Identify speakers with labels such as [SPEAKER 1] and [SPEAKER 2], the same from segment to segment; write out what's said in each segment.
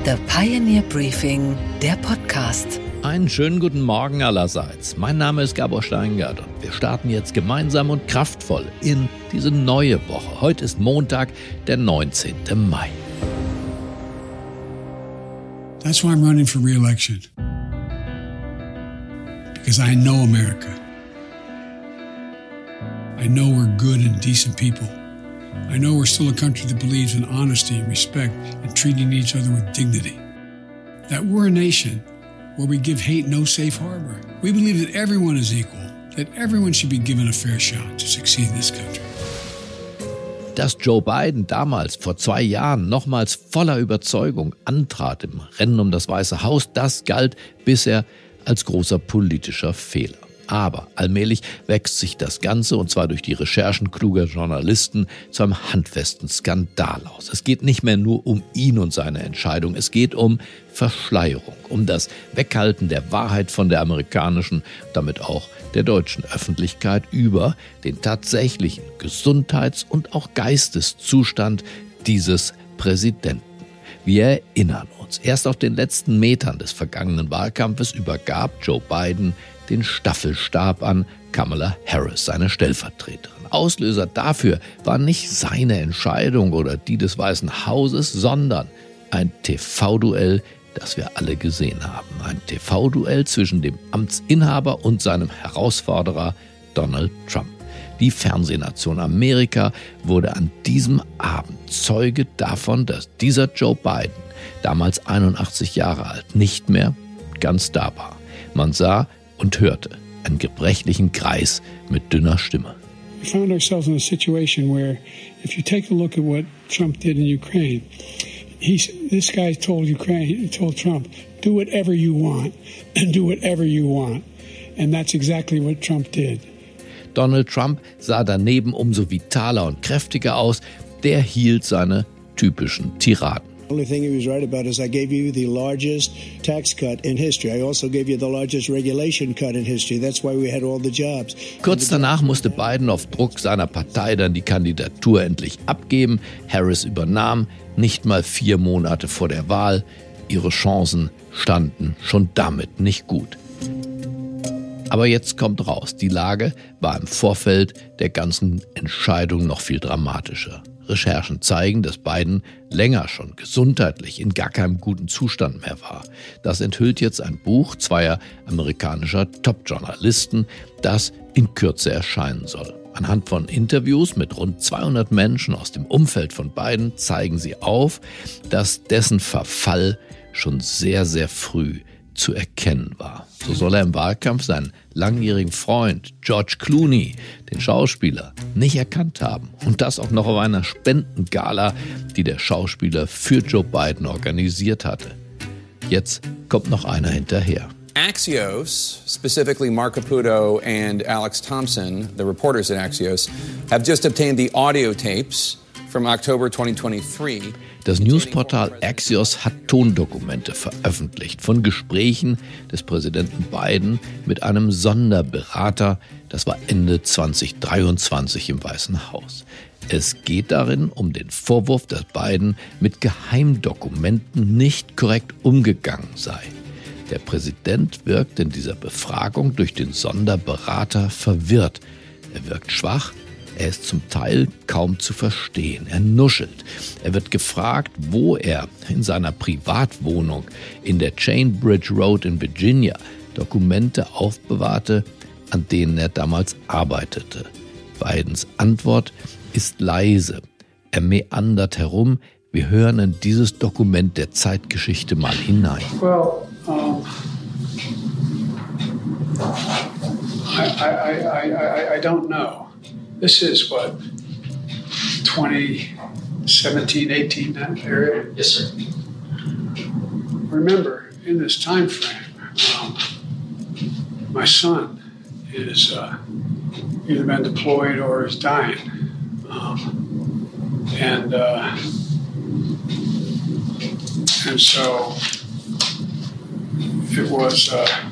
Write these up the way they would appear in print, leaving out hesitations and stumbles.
[SPEAKER 1] The Pioneer Briefing, der Podcast.
[SPEAKER 2] Einen schönen guten Morgen allerseits. Mein Name ist Gabor Steingart und wir starten jetzt gemeinsam und kraftvoll in diese neue Woche. Heute ist Montag, der 19. Mai.
[SPEAKER 3] That's why I'm running for re-election. Because I know America. I know we're good and decent people. I know we're still a country that believes in honesty and respect and treating each other with dignity. That we're a nation where we give hate no safe harbor. We believe that everyone is equal, that everyone should be given a fair shot to succeed in this country.
[SPEAKER 2] Dass Joe Biden damals vor 2 Jahren nochmals voller Überzeugung antrat im Rennen um das Weiße Haus, das galt bisher als großer politischer Fehler. Aber allmählich wächst sich das Ganze, und zwar durch die Recherchen kluger Journalisten, zu einem handfesten Skandal aus. Es geht nicht mehr nur um ihn und seine Entscheidung, es geht um Verschleierung, um das Weghalten der Wahrheit von der amerikanischen, damit auch der deutschen Öffentlichkeit über den tatsächlichen Gesundheits- und auch Geisteszustand dieses Präsidenten. Wir erinnern uns, erst auf den letzten Metern des vergangenen Wahlkampfes übergab Joe Biden den Staffelstab an Kamala Harris, seine Stellvertreterin. Auslöser dafür war nicht seine Entscheidung oder die des Weißen Hauses, sondern ein TV-Duell, das wir alle gesehen haben. Ein TV-Duell zwischen dem Amtsinhaber und seinem Herausforderer Donald Trump. Die Fernsehnation Amerika wurde an diesem Abend Zeuge davon, dass dieser Joe Biden, damals 81 Jahre alt, nicht mehr ganz da war. Man sah und hörte einen gebrechlichen Kreis mit dünner Stimme.
[SPEAKER 3] We found ourselves in a situation where, if you take a look at what Trump did in Ukraine, this guy told Trump, do whatever you want and do whatever you want. And that's exactly what Trump did.
[SPEAKER 2] Donald Trump sah daneben umso vitaler und kräftiger aus. Der hielt seine typischen Tiraden.
[SPEAKER 4] The only thing he was right about is I gave you the largest tax cut in history. I also gave you the largest regulation cut in history. That's why we had all the jobs.
[SPEAKER 2] Kurz danach musste Biden auf Druck seiner Partei dann die Kandidatur endlich abgeben. Harris übernahm, nicht mal 4 Monate vor der Wahl. Ihre Chancen standen schon damit nicht gut. Aber jetzt kommt raus, die Lage war im Vorfeld der ganzen Entscheidung noch viel dramatischer. Recherchen zeigen, dass Biden länger schon gesundheitlich in gar keinem guten Zustand mehr war. Das enthüllt jetzt ein Buch zweier amerikanischer Top-Journalisten, das in Kürze erscheinen soll. Anhand von Interviews mit rund 200 Menschen aus dem Umfeld von Biden zeigen sie auf, dass dessen Verfall schon sehr, sehr früh zu erkennen war. So soll er im Wahlkampf seinen langjährigen Freund George Clooney, den Schauspieler, nicht erkannt haben. Und das auch noch auf einer Spendengala, die der Schauspieler für Joe Biden organisiert hatte. Jetzt kommt noch einer hinterher.
[SPEAKER 5] Axios, specifically Mark Caputo and Alex Thompson, the reporters at Axios, have just obtained the audio tapes from October 2023.
[SPEAKER 2] Das Newsportal Axios hat Tondokumente veröffentlicht von Gesprächen des Präsidenten Biden mit einem Sonderberater. Das war Ende 2023 im Weißen Haus. Es geht darin um den Vorwurf, dass Biden mit Geheimdokumenten nicht korrekt umgegangen sei. Der Präsident wirkt in dieser Befragung durch den Sonderberater verwirrt. Er wirkt schwach. Er ist zum Teil kaum zu verstehen. Er nuschelt. Er wird gefragt, wo er in seiner Privatwohnung in der Chainbridge Road in Virginia Dokumente aufbewahrte, an denen er damals arbeitete. Bidens Antwort ist leise. Er meandert herum. Wir hören in dieses Dokument der Zeitgeschichte mal hinein.
[SPEAKER 3] Well, I don't know. This is what, 2017, 18, that area?
[SPEAKER 6] Yes, sir.
[SPEAKER 3] Remember, in this time frame, my son is either been deployed or is dying. And so it was,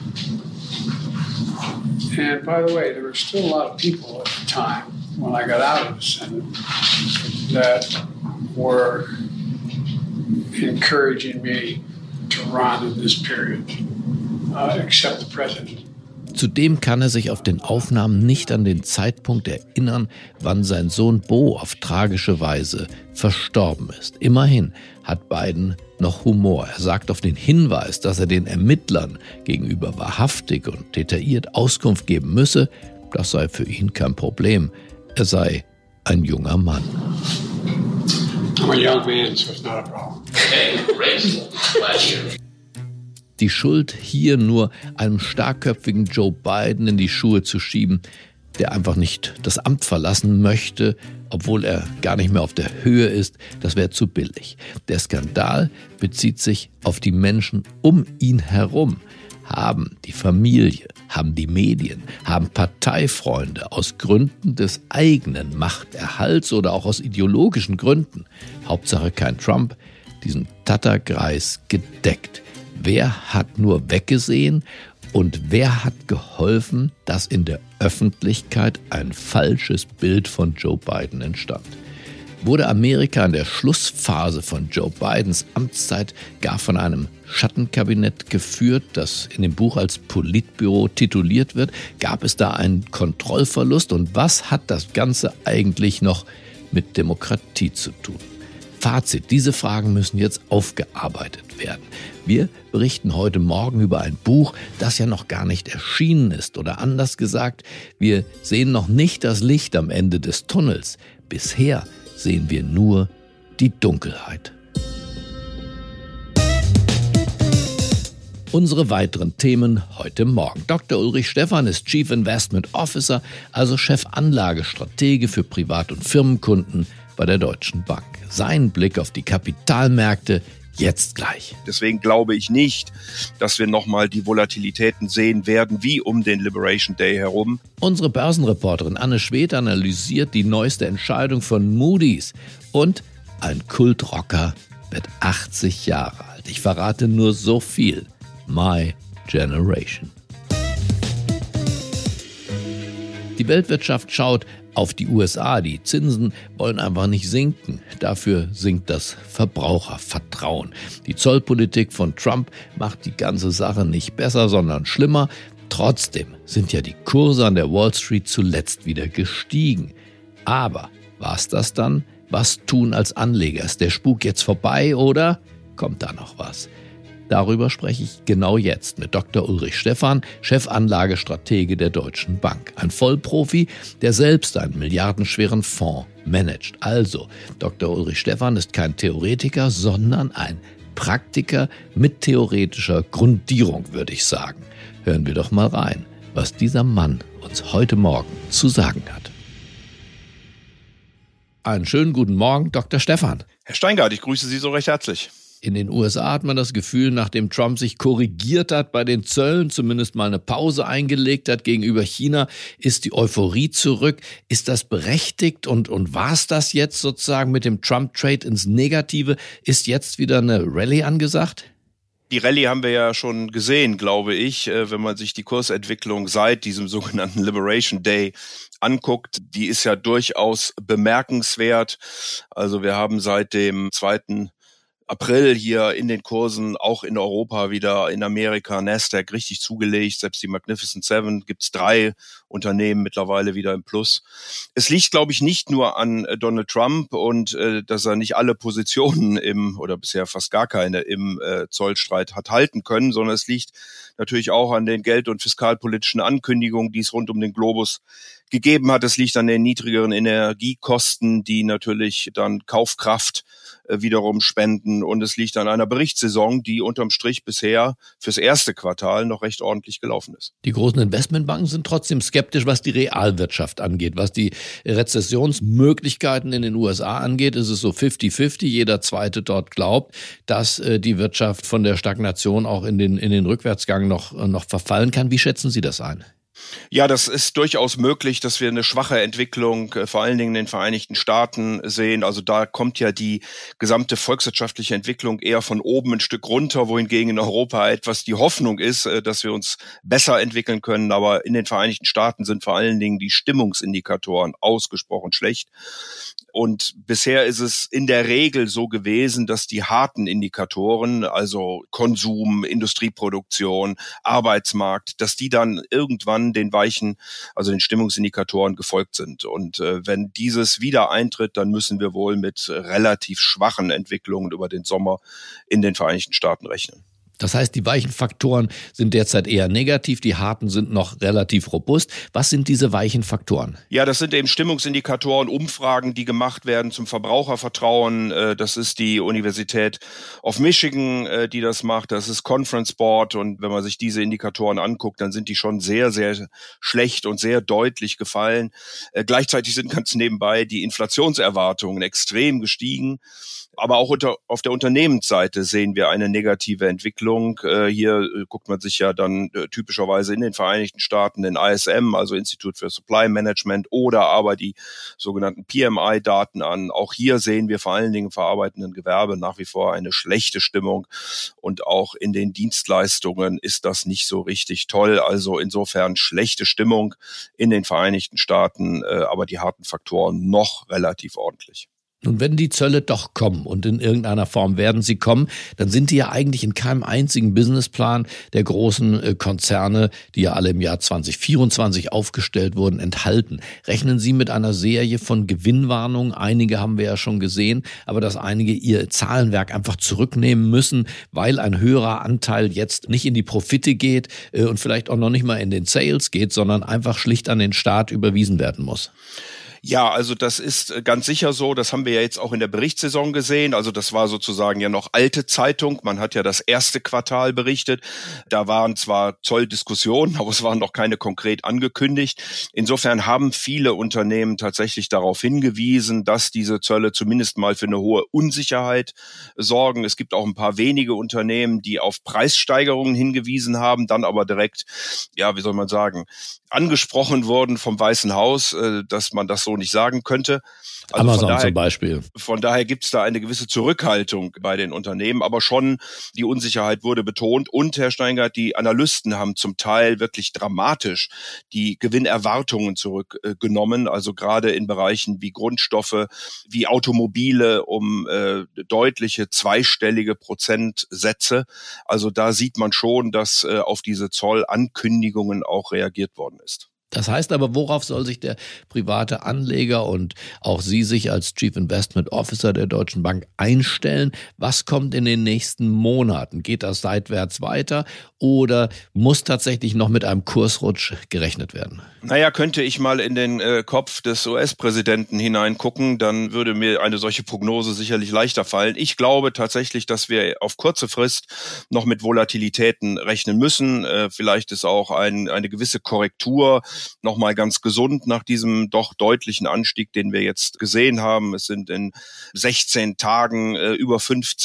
[SPEAKER 3] and by the way, there were still a lot of people at the time when I got out of the Senate that were encouraging me to run in this period, except the president.
[SPEAKER 2] Zudem kann er sich auf den Aufnahmen nicht an den Zeitpunkt erinnern, wann sein Sohn Beau auf tragische Weise verstorben ist. Immerhin hat Biden noch Humor. Er sagt auf den Hinweis, dass er den Ermittlern gegenüber wahrhaftig und detailliert Auskunft geben müsse, das sei für ihn kein Problem. Er sei ein junger Mann.
[SPEAKER 3] I'm a young man, so it's not a problem.
[SPEAKER 6] Okay, great. Glad to hear.
[SPEAKER 2] Die Schuld hier nur einem starkköpfigen Joe Biden in die Schuhe zu schieben, der einfach nicht das Amt verlassen möchte, obwohl er gar nicht mehr auf der Höhe ist, das wäre zu billig. Der Skandal bezieht sich auf die Menschen um ihn herum. Haben die Familie, haben die Medien, haben Parteifreunde aus Gründen des eigenen Machterhalts oder auch aus ideologischen Gründen, Hauptsache kein Trump, diesen Tatterkreis gedeckt. Wer hat nur weggesehen und wer hat geholfen, dass in der Öffentlichkeit ein falsches Bild von Joe Biden entstand? Wurde Amerika in der Schlussphase von Joe Bidens Amtszeit gar von einem Schattenkabinett geführt, das in dem Buch als Politbüro tituliert wird? Gab es da einen Kontrollverlust? Und was hat das Ganze eigentlich noch mit Demokratie zu tun? Fazit, diese Fragen müssen jetzt aufgearbeitet werden. Wir berichten heute Morgen über ein Buch, das ja noch gar nicht erschienen ist. Oder anders gesagt, wir sehen noch nicht das Licht am Ende des Tunnels. Bisher sehen wir nur die Dunkelheit. Unsere weiteren Themen heute Morgen. Dr. Ulrich Stephan ist Chief Investment Officer, also Chefanlagestratege für Privat- und Firmenkunden bei der Deutschen Bank. Sein Blick auf die Kapitalmärkte jetzt gleich.
[SPEAKER 7] Deswegen glaube ich nicht, dass wir nochmal die Volatilitäten sehen werden, wie um den Liberation Day herum.
[SPEAKER 2] Unsere Börsenreporterin Anne Schwedt analysiert die neueste Entscheidung von Moody's. Und ein Kultrocker wird 80 Jahre alt. Ich verrate nur so viel. My Generation. Die Weltwirtschaft schaut auf die USA. Die Zinsen wollen einfach nicht sinken. Dafür sinkt das Verbrauchervertrauen. Die Zollpolitik von Trump macht die ganze Sache nicht besser, sondern schlimmer. Trotzdem sind ja die Kurse an der Wall Street zuletzt wieder gestiegen. Aber war's das dann? Was tun als Anleger? Ist der Spuk jetzt vorbei oder kommt da noch was? Darüber spreche ich genau jetzt mit Dr. Ulrich Stephan, Chefanlagestratege der Deutschen Bank. Ein Vollprofi, der selbst einen milliardenschweren Fonds managt. Also, Dr. Ulrich Stephan ist kein Theoretiker, sondern ein Praktiker mit theoretischer Grundierung, würde ich sagen. Hören wir doch mal rein, was dieser Mann uns heute Morgen zu sagen hat. Einen schönen guten Morgen, Dr. Stephan.
[SPEAKER 7] Herr Steingart, ich grüße Sie so recht herzlich.
[SPEAKER 2] In den USA hat man das Gefühl, nachdem Trump sich korrigiert hat bei den Zöllen, zumindest mal eine Pause eingelegt hat gegenüber China, ist die Euphorie zurück. Ist das berechtigt und war es das jetzt sozusagen mit dem Trump-Trade ins Negative? Ist jetzt wieder eine Rallye angesagt?
[SPEAKER 7] Die Rallye haben wir ja schon gesehen, glaube ich, wenn man sich die Kursentwicklung seit diesem sogenannten Liberation Day anguckt. Die ist ja durchaus bemerkenswert. Also wir haben seit dem 2. April hier in den Kursen, auch in Europa wieder, in Amerika, Nasdaq richtig zugelegt. Selbst die Magnificent Seven gibt's 3 Unternehmen mittlerweile wieder im Plus. Es liegt, glaube ich, nicht nur an Donald Trump und dass er nicht alle Positionen oder bisher fast gar keine im Zollstreit hat halten können, sondern es liegt natürlich auch an den geld- und fiskalpolitischen Ankündigungen, die es rund um den Globus gegeben hat. Es liegt an den niedrigeren Energiekosten, die natürlich dann Kaufkraft wiederum spenden. Und es liegt an einer Berichtssaison, die unterm Strich bisher fürs erste Quartal noch recht ordentlich gelaufen ist.
[SPEAKER 2] Die großen Investmentbanken sind trotzdem skeptisch, was die Realwirtschaft angeht. Was die Rezessionsmöglichkeiten in den USA angeht, ist es so 50-50. Jeder Zweite dort glaubt, dass die Wirtschaft von der Stagnation auch in den Rückwärtsgang noch verfallen kann. Wie schätzen Sie das ein?
[SPEAKER 7] Ja, das ist durchaus möglich, dass wir eine schwache Entwicklung vor allen Dingen in den Vereinigten Staaten sehen. Also da kommt ja die gesamte volkswirtschaftliche Entwicklung eher von oben ein Stück runter, wohingegen in Europa etwas die Hoffnung ist, dass wir uns besser entwickeln können. Aber in den Vereinigten Staaten sind vor allen Dingen die Stimmungsindikatoren ausgesprochen schlecht. Und bisher ist es in der Regel so gewesen, dass die harten Indikatoren, also Konsum, Industrieproduktion, Arbeitsmarkt, dass die dann irgendwann den weichen, also den Stimmungsindikatoren gefolgt sind. Und wenn dieses wieder eintritt, dann müssen wir wohl mit relativ schwachen Entwicklungen über den Sommer in den Vereinigten Staaten rechnen.
[SPEAKER 2] Das heißt, die weichen Faktoren sind derzeit eher negativ, die harten sind noch relativ robust. Was sind diese weichen Faktoren?
[SPEAKER 7] Ja, das sind eben Stimmungsindikatoren, Umfragen, die gemacht werden zum Verbrauchervertrauen. Das ist die Universität of Michigan, die das macht. Das ist Conference Board. Und wenn man sich diese Indikatoren anguckt, dann sind die schon sehr, sehr schlecht und sehr deutlich gefallen. Gleichzeitig sind ganz nebenbei die Inflationserwartungen extrem gestiegen. Aber auch auf der Unternehmensseite sehen wir eine negative Entwicklung. Hier guckt man sich ja dann typischerweise in den Vereinigten Staaten den ISM, also Institute for Supply Management, oder aber die sogenannten PMI-Daten an. Auch hier sehen wir vor allen Dingen im verarbeitenden Gewerbe nach wie vor eine schlechte Stimmung. Und auch in den Dienstleistungen ist das nicht so richtig toll. Also insofern schlechte Stimmung in den Vereinigten Staaten, aber die harten Faktoren noch relativ ordentlich.
[SPEAKER 2] Und wenn die Zölle doch kommen, und in irgendeiner Form werden sie kommen, dann sind die ja eigentlich in keinem einzigen Businessplan der großen Konzerne, die ja alle im Jahr 2024 aufgestellt wurden, enthalten. Rechnen Sie mit einer Serie von Gewinnwarnungen? Einige haben wir ja schon gesehen, aber dass einige ihr Zahlenwerk einfach zurücknehmen müssen, weil ein höherer Anteil jetzt nicht in die Profite geht und vielleicht auch noch nicht mal in den Sales geht, sondern einfach schlicht an den Staat überwiesen werden muss.
[SPEAKER 7] Ja, also das ist ganz sicher so. Das haben wir ja jetzt auch in der Berichtssaison gesehen. Also das war sozusagen ja noch alte Zeitung. Man hat ja das erste Quartal berichtet. Da waren zwar Zolldiskussionen, aber es waren noch keine konkret angekündigt. Insofern haben viele Unternehmen tatsächlich darauf hingewiesen, dass diese Zölle zumindest mal für eine hohe Unsicherheit sorgen. Es gibt auch ein paar wenige Unternehmen, die auf Preissteigerungen hingewiesen haben, dann aber direkt, ja, wie soll man sagen, angesprochen wurden vom Weißen Haus, dass man das so nicht sagen könnte. Also
[SPEAKER 2] Amazon zum Beispiel.
[SPEAKER 7] Von daher gibt es da eine gewisse Zurückhaltung bei den Unternehmen, aber schon die Unsicherheit wurde betont. Und, Herr Steingart, die Analysten haben zum Teil wirklich dramatisch die Gewinnerwartungen zurückgenommen, also gerade in Bereichen wie Grundstoffe, wie Automobile um deutliche zweistellige Prozentsätze. Also da sieht man schon, dass auf diese Zollankündigungen auch reagiert worden ist.
[SPEAKER 2] Das heißt aber, worauf soll sich der private Anleger und auch Sie sich als Chief Investment Officer der Deutschen Bank einstellen? Was kommt in den nächsten Monaten? Geht das seitwärts weiter oder muss tatsächlich noch mit einem Kursrutsch gerechnet werden?
[SPEAKER 7] Naja, könnte ich mal in den Kopf des US-Präsidenten hineingucken, dann würde mir eine solche Prognose sicherlich leichter fallen. Ich glaube tatsächlich, dass wir auf kurze Frist noch mit Volatilitäten rechnen müssen. Vielleicht ist auch eine gewisse Korrektur nochmal ganz gesund nach diesem doch deutlichen Anstieg, den wir jetzt gesehen haben. Es sind in 16 Tagen über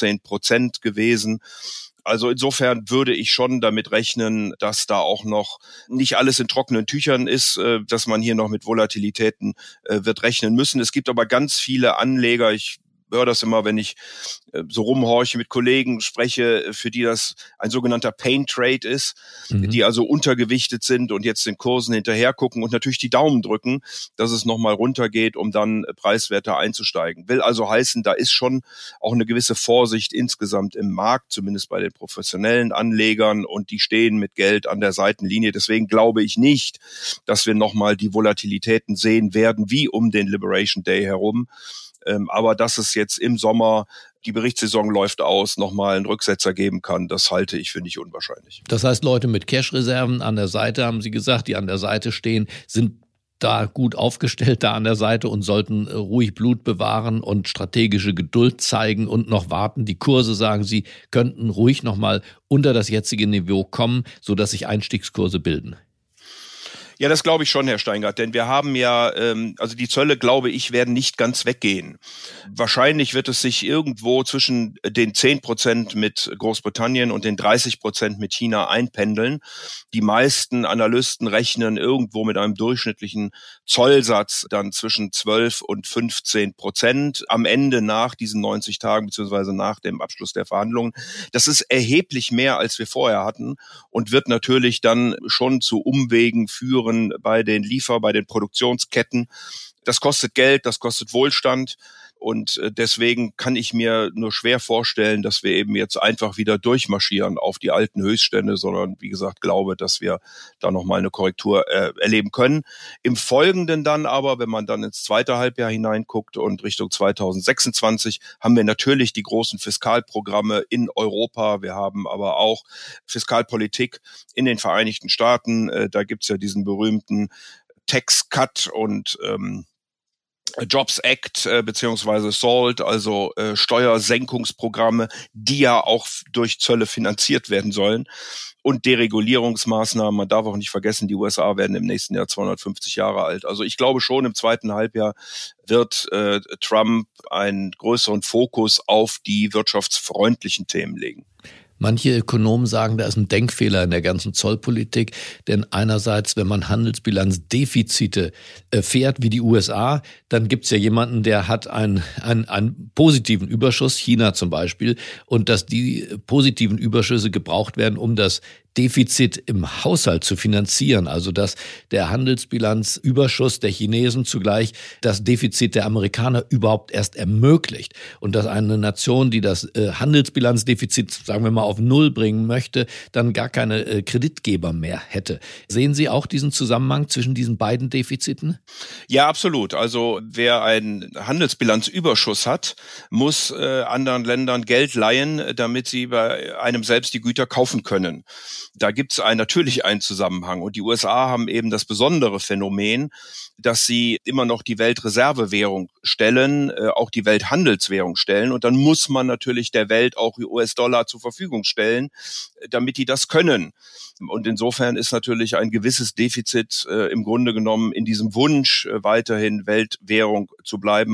[SPEAKER 7] 15% gewesen. Also insofern würde ich schon damit rechnen, dass da auch noch nicht alles in trockenen Tüchern ist, dass man hier noch mit Volatilitäten wird rechnen müssen. Es gibt aber ganz viele Anleger, ich höre das immer, wenn ich so rumhorche, mit Kollegen spreche, für die das ein sogenannter Pain Trade ist, die also untergewichtet sind und jetzt den Kursen hinterher gucken und natürlich die Daumen drücken, dass es nochmal runtergeht, um dann preiswerter einzusteigen. Will also heißen, da ist schon auch eine gewisse Vorsicht insgesamt im Markt, zumindest bei den professionellen Anlegern, und die stehen mit Geld an der Seitenlinie. Deswegen glaube ich nicht, dass wir nochmal die Volatilitäten sehen werden, wie um den Liberation Day herum. Aber dass es jetzt im Sommer, die Berichtssaison läuft aus, nochmal einen Rücksetzer geben kann, das halte ich für nicht unwahrscheinlich.
[SPEAKER 2] Das heißt, Leute mit Cash-Reserven an der Seite, haben Sie gesagt, die an der Seite stehen, sind da gut aufgestellt da an der Seite und sollten ruhig Blut bewahren und strategische Geduld zeigen und noch warten. Die Kurse, sagen Sie, könnten ruhig nochmal unter das jetzige Niveau kommen, sodass sich Einstiegskurse bilden.
[SPEAKER 7] Ja, das glaube ich schon, Herr Steingart, denn wir haben ja, also die Zölle, glaube ich, werden nicht ganz weggehen. Wahrscheinlich wird es sich irgendwo zwischen den 10% mit Großbritannien und den 30% mit China einpendeln. Die meisten Analysten rechnen irgendwo mit einem durchschnittlichen Zollsatz dann zwischen 12 und 15% am Ende nach diesen 90 Tagen beziehungsweise nach dem Abschluss der Verhandlungen. Das ist erheblich mehr, als wir vorher hatten und wird natürlich dann schon zu Umwegen führen bei den bei den Produktionsketten. Das kostet Geld, das kostet Wohlstand. Und deswegen kann ich mir nur schwer vorstellen, dass wir eben jetzt einfach wieder durchmarschieren auf die alten Höchststände, sondern wie gesagt, glaube, dass wir da nochmal eine Korrektur erleben können. Im Folgenden dann aber, wenn man dann ins zweite Halbjahr hineinguckt und Richtung 2026, haben wir natürlich die großen Fiskalprogramme in Europa. Wir haben aber auch Fiskalpolitik in den Vereinigten Staaten. Da gibt's ja diesen berühmten Tax Cut und Jobs Act beziehungsweise SALT, also Steuersenkungsprogramme, die ja auch durch Zölle finanziert werden sollen. Und Deregulierungsmaßnahmen, man darf auch nicht vergessen, die USA werden im nächsten Jahr 250 Jahre alt. Also ich glaube schon, im zweiten Halbjahr wird Trump einen größeren Fokus auf die wirtschaftsfreundlichen Themen legen.
[SPEAKER 2] Manche Ökonomen sagen, da ist ein Denkfehler in der ganzen Zollpolitik, denn einerseits, wenn man Handelsbilanzdefizite fährt wie die USA, dann gibt's ja jemanden, der hat einen positiven Überschuss, China zum Beispiel, und dass die positiven Überschüsse gebraucht werden, um das Defizit im Haushalt zu finanzieren, also dass der Handelsbilanzüberschuss der Chinesen zugleich das Defizit der Amerikaner überhaupt erst ermöglicht und dass eine Nation, die das Handelsbilanzdefizit, sagen wir mal, auf Null bringen möchte, dann gar keine Kreditgeber mehr hätte. Sehen Sie auch diesen Zusammenhang zwischen diesen beiden Defiziten?
[SPEAKER 7] Ja, absolut. Also wer einen Handelsbilanzüberschuss hat, muss anderen Ländern Geld leihen, damit sie bei einem selbst die Güter kaufen können. Da gibt es natürlich einen Zusammenhang. Und die USA haben eben das besondere Phänomen, dass sie immer noch die Weltreservewährung stellen, auch die Welthandelswährung stellen. Und dann muss man natürlich der Welt auch US-Dollar zur Verfügung stellen, damit die das können. Und insofern ist natürlich ein gewisses Defizit im Grunde genommen in diesem Wunsch, weiterhin Weltwährung zu bleiben,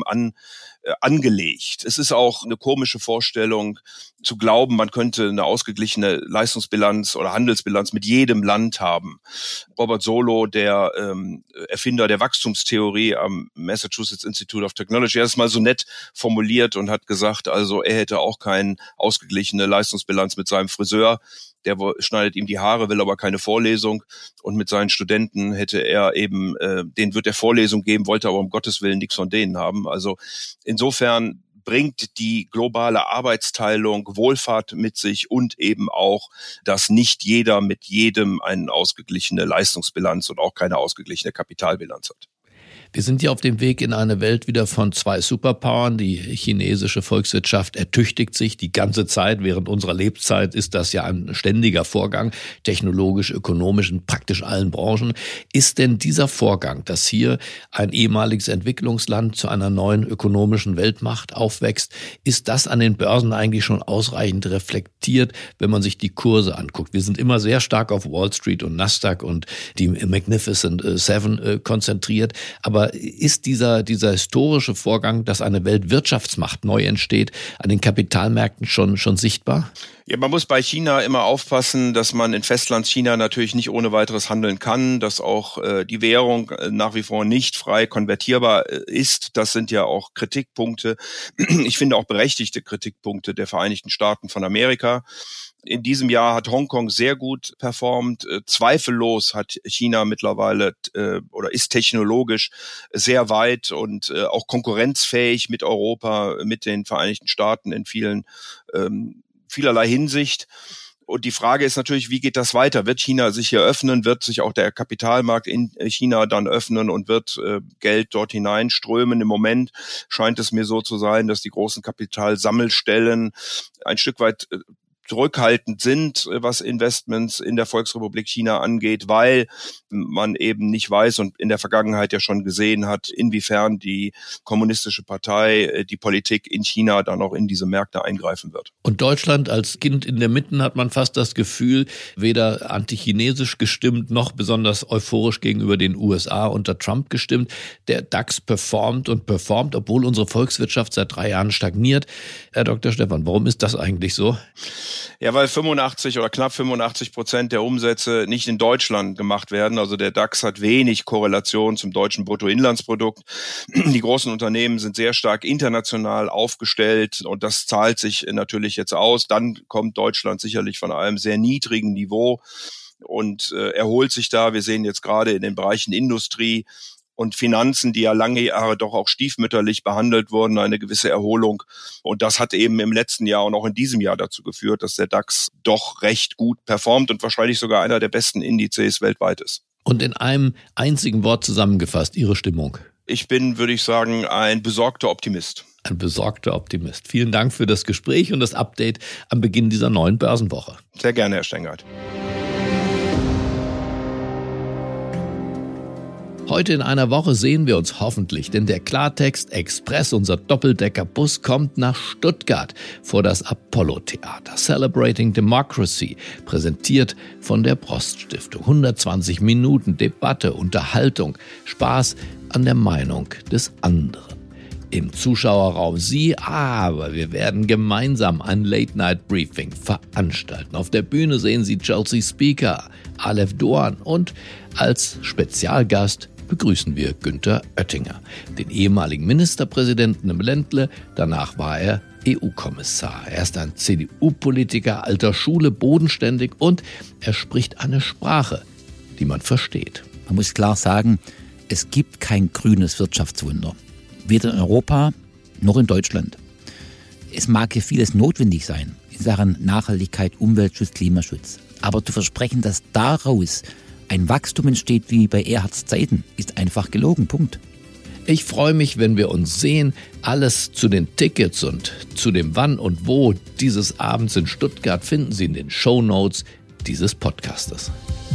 [SPEAKER 7] angelegt. Es ist auch eine komische Vorstellung zu glauben, man könnte eine ausgeglichene Leistungsbilanz oder Handelsbilanz mit jedem Land haben. Robert Solow, der Erfinder der Wachstumstheorie am Massachusetts Institute of Technology, hat es mal so nett formuliert und hat gesagt, also er hätte auch keine ausgeglichene Leistungsbilanz mit seinem Friseur. Der schneidet ihm die Haare, will aber keine Vorlesung. Und mit seinen Studenten hätte er eben, denen wird er Vorlesung geben, wollte aber um Gottes Willen nichts von denen haben. Also insofern bringt die globale Arbeitsteilung Wohlfahrt mit sich und eben auch, dass nicht jeder mit jedem eine ausgeglichene Leistungsbilanz und auch keine ausgeglichene Kapitalbilanz hat.
[SPEAKER 2] Wir sind ja auf dem Weg in eine Welt wieder von zwei Superpowern. Die chinesische Volkswirtschaft ertüchtigt sich die ganze Zeit. Während unserer Lebzeit ist das ja ein ständiger Vorgang, technologisch, ökonomisch, in praktisch allen Branchen. Ist denn dieser Vorgang, dass hier ein ehemaliges Entwicklungsland zu einer neuen ökonomischen Weltmacht aufwächst, ist das an den Börsen eigentlich schon ausreichend reflektiert, wenn man sich die Kurse anguckt? Wir sind immer sehr stark auf Wall Street und Nasdaq und die Magnificent Seven konzentriert. Aber ist dieser historische Vorgang, dass eine Weltwirtschaftsmacht neu entsteht, an den Kapitalmärkten schon sichtbar?
[SPEAKER 7] Ja, man muss bei China immer aufpassen, dass man in Festlandschina natürlich nicht ohne weiteres handeln kann, dass auch die Währung nach wie vor nicht frei konvertierbar ist. Das sind ja auch Kritikpunkte. Ich finde auch berechtigte Kritikpunkte der Vereinigten Staaten von Amerika. In diesem Jahr hat Hongkong sehr gut performt. Zweifellos hat China mittlerweile oder ist technologisch sehr weit und auch konkurrenzfähig mit Europa, mit den Vereinigten Staaten in vielerlei Hinsicht. Und die Frage ist natürlich, wie geht das weiter? Wird China sich hier öffnen? Wird sich auch der Kapitalmarkt in China dann öffnen und wird Geld dort hineinströmen? Im Moment scheint es mir so zu sein, dass die großen Kapitalsammelstellen ein Stück weit zurückhaltend sind, was Investments in der Volksrepublik China angeht, weil man eben nicht weiß und in der Vergangenheit ja schon gesehen hat, inwiefern die Kommunistische Partei, die Politik in China dann auch in diese Märkte eingreifen wird.
[SPEAKER 2] Und Deutschland als Kind in der Mitte hat man fast das Gefühl, weder antichinesisch gestimmt noch besonders euphorisch gegenüber den USA unter Trump gestimmt. Der DAX performt, obwohl unsere Volkswirtschaft seit 3 Jahren stagniert. Herr Dr. Stephan, warum ist das eigentlich so?
[SPEAKER 7] Ja, weil 85 oder knapp 85% der Umsätze nicht in Deutschland gemacht werden. Also der DAX hat wenig Korrelation zum deutschen Bruttoinlandsprodukt. Die großen Unternehmen sind sehr stark international aufgestellt und das zahlt sich natürlich jetzt aus. Dann kommt Deutschland sicherlich von einem sehr niedrigen Niveau und erholt sich da. Wir sehen jetzt gerade in den Bereichen Industrie und Finanzen, die ja lange Jahre doch auch stiefmütterlich behandelt wurden, eine gewisse Erholung. Und das hat eben im letzten Jahr und auch in diesem Jahr dazu geführt, dass der DAX doch recht gut performt und wahrscheinlich sogar einer der besten Indizes weltweit ist.
[SPEAKER 2] Und in einem einzigen Wort zusammengefasst, Ihre Stimmung?
[SPEAKER 7] Ich bin, würde ich sagen, ein besorgter Optimist.
[SPEAKER 2] Ein besorgter Optimist. Vielen Dank für das Gespräch und das Update am Beginn dieser neuen Börsenwoche.
[SPEAKER 7] Sehr gerne, Herr Stengert.
[SPEAKER 2] Heute in einer Woche sehen wir uns hoffentlich, denn der Klartext Express, unser Doppeldeckerbus, kommt nach Stuttgart vor das Apollo-Theater. Celebrating Democracy, präsentiert von der Brost-Stiftung. 120 Minuten Debatte, Unterhaltung, Spaß an der Meinung des anderen. Im Zuschauerraum Sie, aber wir werden gemeinsam ein Late-Night-Briefing veranstalten. Auf der Bühne sehen Sie Chelsea Speaker, Aleph Doğan und als Spezialgast begrüßen wir Günther Oettinger, den ehemaligen Ministerpräsidenten im Ländle. Danach war er EU-Kommissar. Er ist ein CDU-Politiker alter Schule, bodenständig und er spricht eine Sprache, die man versteht.
[SPEAKER 8] Man muss klar sagen, es gibt kein grünes Wirtschaftswunder. Weder in Europa noch in Deutschland. Es mag hier vieles notwendig sein in Sachen Nachhaltigkeit, Umweltschutz, Klimaschutz. Aber zu versprechen, dass daraus ein Wachstum entsteht wie bei Erhards Zeiten, ist einfach gelogen. Punkt.
[SPEAKER 2] Ich freue mich, wenn wir uns sehen. Alles zu den Tickets und zu dem Wann und Wo dieses Abends in Stuttgart finden Sie in den Shownotes dieses Podcastes.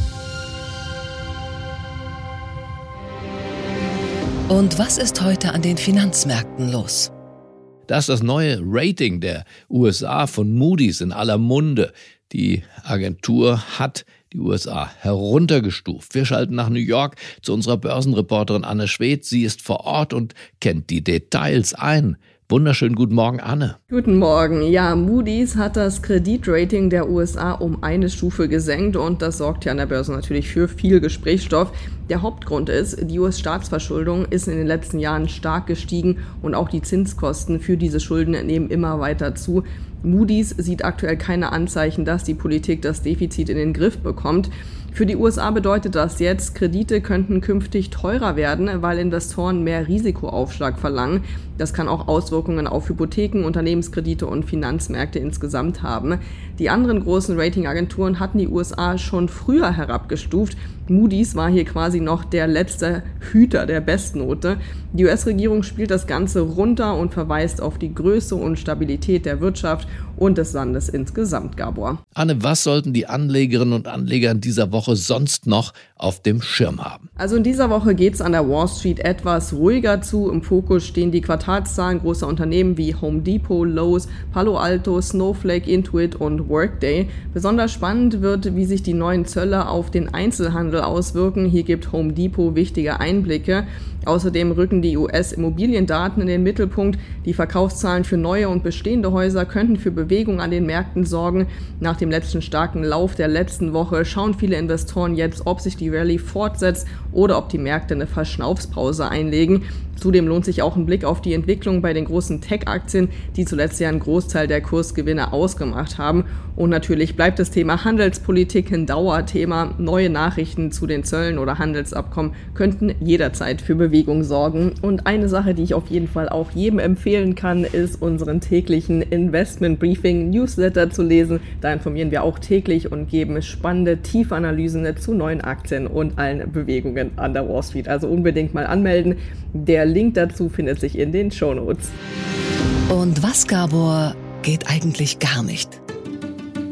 [SPEAKER 1] Und was ist heute an den Finanzmärkten los?
[SPEAKER 2] Da ist das neue Rating der USA von Moody's in aller Munde. Die Agentur hat die USA heruntergestuft. Wir schalten nach New York zu unserer Börsenreporterin Anne Schwedt. Sie ist vor Ort und kennt die Details ein. Wunderschönen guten Morgen, Anne.
[SPEAKER 9] Guten Morgen. Ja, Moody's hat das Kreditrating der USA um eine Stufe gesenkt und das sorgt ja an der Börse natürlich für viel Gesprächsstoff. Der Hauptgrund ist, die US-Staatsverschuldung ist in den letzten Jahren stark gestiegen und auch die Zinskosten für diese Schulden nehmen immer weiter zu. Moody's sieht aktuell keine Anzeichen, dass die Politik das Defizit in den Griff bekommt. Für die USA bedeutet das jetzt, Kredite könnten künftig teurer werden, weil Investoren mehr Risikoaufschlag verlangen. Das kann auch Auswirkungen auf Hypotheken, Unternehmenskredite und Finanzmärkte insgesamt haben. Die anderen großen Ratingagenturen hatten die USA schon früher herabgestuft. Moody's war hier quasi noch der letzte Hüter der Bestnote. Die US-Regierung spielt das Ganze runter und verweist auf die Größe und Stabilität der Wirtschaft und des Landes insgesamt, Gabor.
[SPEAKER 2] Anne, was sollten die Anlegerinnen und Anleger in dieser Woche sonst noch auf dem Schirm haben?
[SPEAKER 9] Also in dieser Woche geht es an der Wall Street etwas ruhiger zu. Im Fokus stehen die Quartalszahlen großer Unternehmen wie Home Depot, Lowe's, Palo Alto, Snowflake, Intuit und Workday. Besonders spannend wird, wie sich die neuen Zölle auf den Einzelhandel auswirken. Hier gibt Home Depot wichtige Einblicke. Außerdem rücken die US-Immobiliendaten in den Mittelpunkt. Die Verkaufszahlen für neue und bestehende Häuser könnten für Bewegung an den Märkten sorgen. Nach dem letzten starken Lauf der letzten Woche schauen viele Investoren jetzt, ob sich die Rallye fortsetzt oder ob die Märkte eine Verschnaufspause einlegen. Zudem lohnt sich auch ein Blick auf die Entwicklung bei den großen Tech-Aktien, die zuletzt ja einen Großteil der Kursgewinne ausgemacht haben. Und natürlich bleibt das Thema Handelspolitik ein Dauerthema. Neue Nachrichten zu den Zöllen oder Handelsabkommen könnten jederzeit für Bewegung sorgen. Und eine Sache, die ich auf jeden Fall auch jedem empfehlen kann, ist unseren täglichen Investment-Briefing-Newsletter zu lesen. Da informieren wir auch täglich und geben spannende Tiefanalysen zu neuen Aktien und allen Bewegungen an der Wall Street. Also unbedingt mal anmelden. Der Link dazu findet sich in den Shownotes.
[SPEAKER 1] Und was, Gabor, geht eigentlich gar nicht?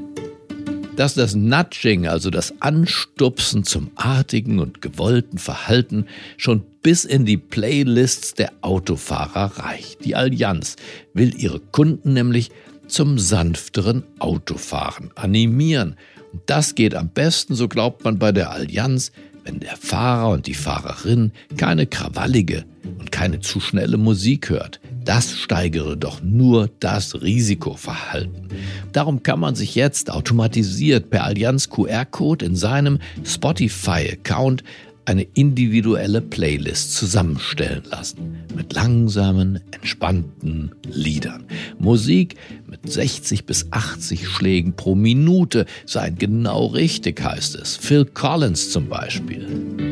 [SPEAKER 2] dass das Nudging, also das Anstupsen zum artigen und gewollten Verhalten, schon bis in die Playlists der Autofahrer reicht. Die Allianz will ihre Kunden nämlich zum sanfteren Autofahren animieren. Und das geht am besten, so glaubt man bei der Allianz, wenn der Fahrer und die Fahrerin keine krawallige und keine zu schnelle Musik hört. Das steigere doch nur das Risikoverhalten. Darum kann man sich jetzt automatisiert per Allianz QR-Code in seinem Spotify-Account eine individuelle Playlist zusammenstellen lassen. Mit langsamen, entspannten Liedern. Musik mit 60 bis 80 Schlägen pro Minute seien genau richtig, heißt es. Phil Collins zum Beispiel.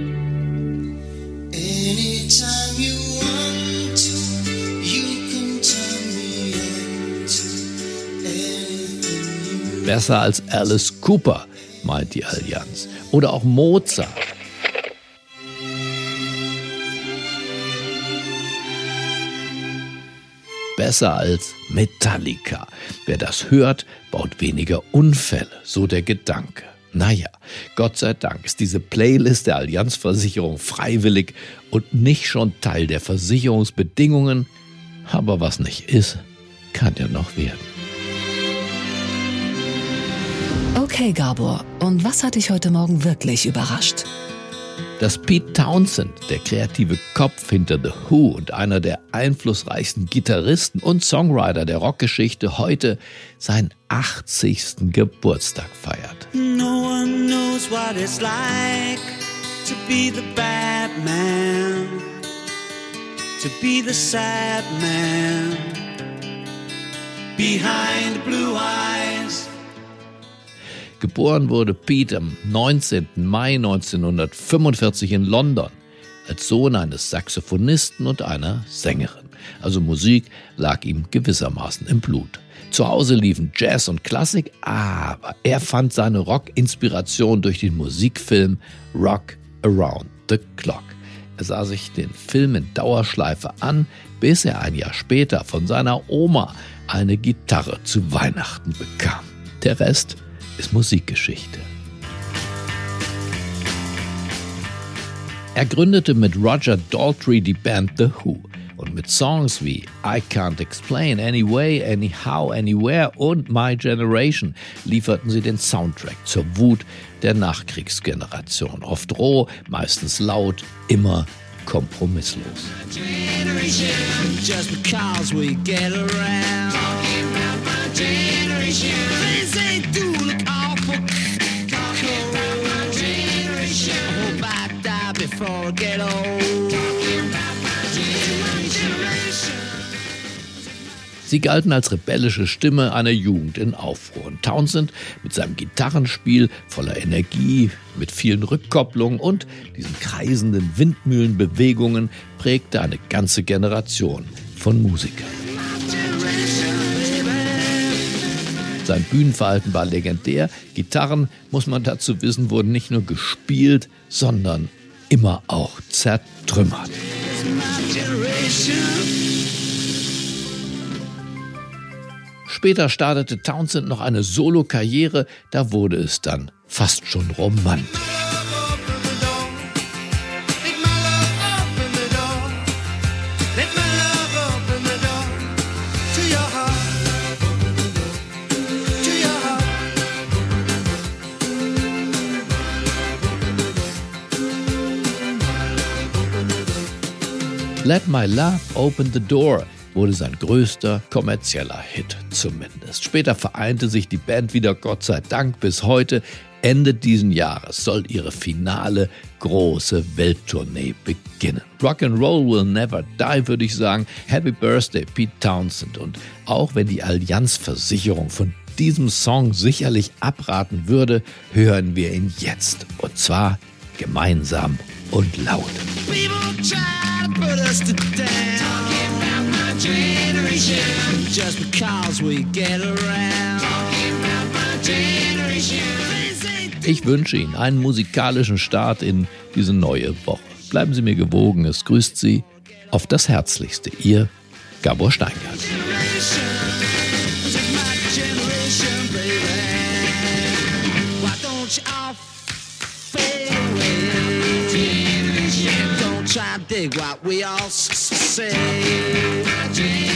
[SPEAKER 2] Besser als Alice Cooper, meint die Allianz. Oder auch Mozart. Besser als Metallica. Wer das hört, baut weniger Unfälle, so der Gedanke. Naja, Gott sei Dank ist diese Playlist der Allianzversicherung freiwillig und nicht schon Teil der Versicherungsbedingungen. Aber was nicht ist, kann ja noch werden.
[SPEAKER 1] Okay, Gabor, und was hat dich heute Morgen wirklich überrascht?
[SPEAKER 2] Dass Pete Townshend, der kreative Kopf hinter The Who und einer der einflussreichsten Gitarristen und Songwriter der Rockgeschichte, heute seinen 80. Geburtstag feiert.
[SPEAKER 10] No one knows what it's like to be the bad man, to be the sad man behind blue eyes.
[SPEAKER 2] Geboren wurde Pete am 19. Mai 1945 in London, als Sohn eines Saxophonisten und einer Sängerin. Also Musik lag ihm gewissermaßen im Blut. Zu Hause liefen Jazz und Klassik, aber er fand seine Rock-Inspiration durch den Musikfilm Rock Around the Clock. Er sah sich den Film in Dauerschleife an, bis er ein Jahr später von seiner Oma eine Gitarre zu Weihnachten bekam. Der Rest ist Musikgeschichte. Er gründete mit Roger Daltrey die Band The Who und mit Songs wie I Can't Explain, Anyway, Anyhow, Anywhere und My Generation lieferten sie den Soundtrack zur Wut der Nachkriegsgeneration. Oft roh, meistens laut, immer kompromisslos.
[SPEAKER 10] Just because we get around. Talking about my generation. Things they do look awful. Talking about my generation. I hope I die before I get old. Talking about my generation.
[SPEAKER 2] Sie galten als rebellische Stimme einer Jugend in Aufruhr. Und Townshend mit seinem Gitarrenspiel voller Energie, mit vielen Rückkopplungen und diesen kreisenden Windmühlenbewegungen prägte eine ganze Generation von Musikern. Sein Bühnenverhalten war legendär. Gitarren, muss man dazu wissen, wurden nicht nur gespielt, sondern immer auch zertrümmert. Später startete Townshend noch eine Solo-Karriere, da wurde es dann fast schon romantisch. Let My Love Open the Door wurde sein größter kommerzieller Hit zumindest. Später vereinte sich die Band wieder, Gott sei Dank, bis heute. Ende diesen Jahres soll ihre finale große Welttournee beginnen. Rock'n'Roll will never die, würde ich sagen. Happy Birthday, Pete Townshend. Und auch wenn die Allianz-Versicherung von diesem Song sicherlich abraten würde, hören wir ihn jetzt. Und zwar gemeinsam und laut. Just because we get around. Ich wünsche Ihnen einen musikalischen Start in diese neue Woche. Bleiben Sie mir gewogen, es grüßt Sie auf das Herzlichste. Ihr Gabor Steingart.
[SPEAKER 10] dig what we all say.